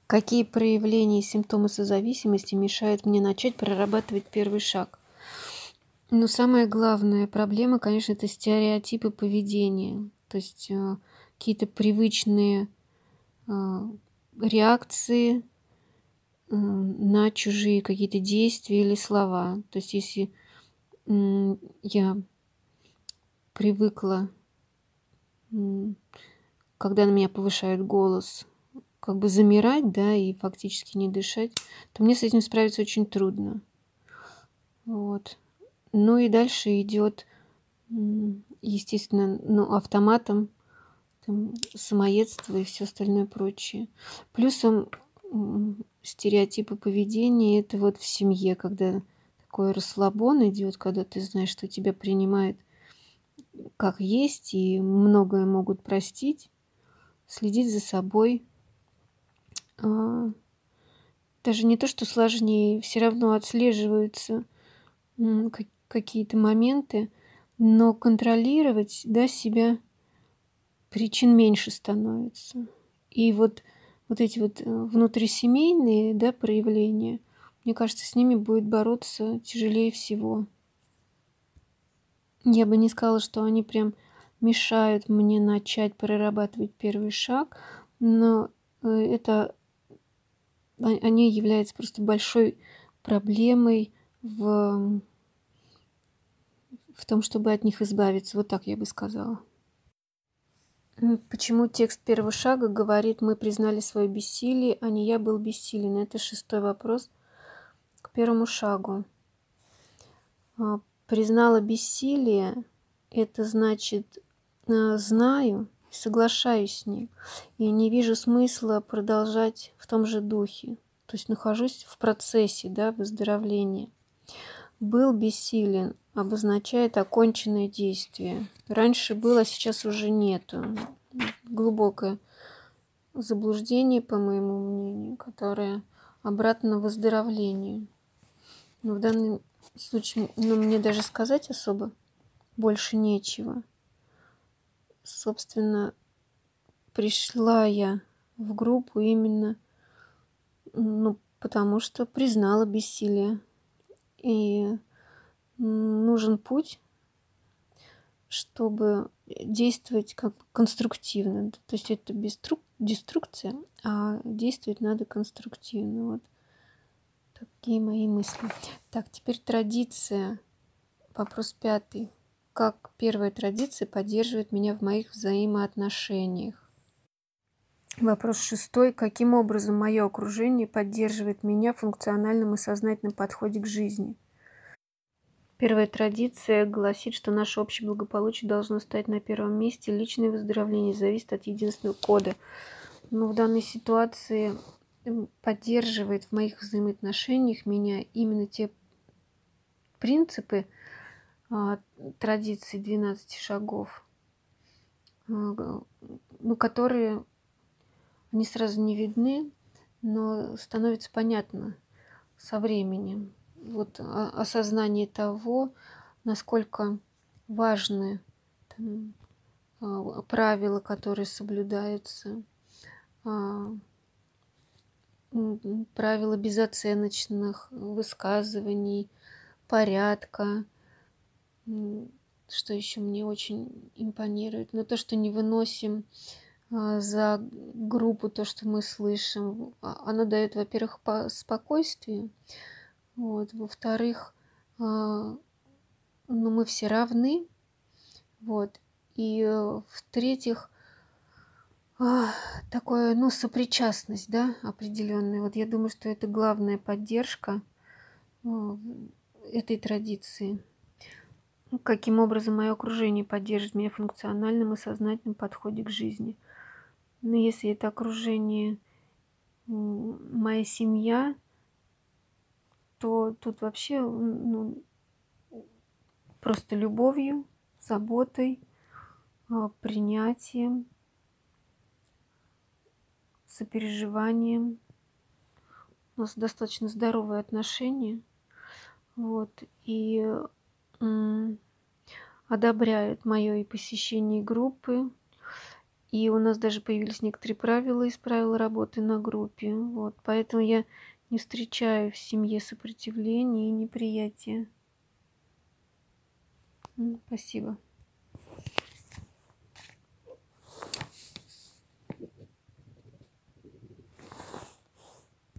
Какие проявления и симптомы созависимости мешают мне начать прорабатывать первый шаг? Ну, самая главная проблема, конечно, это стереотипы поведения. То есть какие-то привычные а, реакции на чужие какие-то действия или слова. То есть если я привыкла, м, когда на меня повышают голос, как бы замирать, да, и фактически не дышать, то мне с этим справиться очень трудно. Вот. Ну и дальше идет, естественно, ну, автоматом там, самоедство и все остальное прочее. Плюсом стереотипы поведения это вот в семье, когда такой расслабон идет, когда ты знаешь, что тебя принимают как есть и многое могут простить, следить за собой. А, Даже не то, что сложнее, все равно отслеживаются какие-то моменты, но контролировать, да, себя причин меньше становится. И вот эти вот внутрисемейные, да, проявления, мне кажется, с ними будет бороться тяжелее всего. Я бы не сказала, что они прям мешают мне начать прорабатывать первый шаг, но они являются просто большой проблемой в том, чтобы от них избавиться. Вот так я бы сказала. Почему текст первого шага говорит «мы признали свое бессилие», а не «я был бессилен»? Это 6-й вопрос к первому шагу. Признала бессилие – это значит знаю, соглашаюсь с ним и не вижу смысла продолжать в том же духе. То есть нахожусь в процессе, да, выздоровления. Был бессилен обозначает оконченное действие. Раньше было, а сейчас уже нету. Глубокое заблуждение, по моему мнению, которое обратно выздоровлению. Но в данном случае, мне даже сказать особо больше нечего. Собственно, пришла я в группу именно, потому что признала бессилие. И нужен путь, чтобы действовать как конструктивно. То есть это деструкция, а действовать надо конструктивно. Вот такие мои мысли. Так, теперь традиция. Вопрос 5. Как первая традиция поддерживает меня в моих взаимоотношениях? Вопрос 6. Каким образом мое окружение поддерживает меня в функциональном и сознательном подходе к жизни? Первая традиция гласит, что наше общее благополучие должно стать на первом месте. Личное выздоровление зависит от единственного кода. Но в данной ситуации поддерживает в моих взаимоотношениях меня именно те принципы традиции 12 шагов, которые они сразу не видны, но становится понятно со временем. Вот осознание того, насколько важны там, правила, которые соблюдаются, правила безоценочных высказываний, порядка. Что еще мне очень импонирует? Но то, что не выносим за группу то, что мы слышим, оно дает, во-первых, спокойствие, вот, во-вторых, мы все равны, вот, и в-третьих, такое, сопричастность, да, определенная. Вот я думаю, что это главная поддержка этой традиции. Каким образом мое окружение поддерживает меня в функциональном и сознательном подходе к жизни? Если это окружение моя семья, то тут вообще просто любовью, заботой, принятием, сопереживанием. У нас достаточно здоровые отношения. Вот, и одобряют мое и посещение группы, И у нас даже появились некоторые правила из правил работы на группе. Вот. Поэтому я не встречаю в семье сопротивления и неприятия. Спасибо.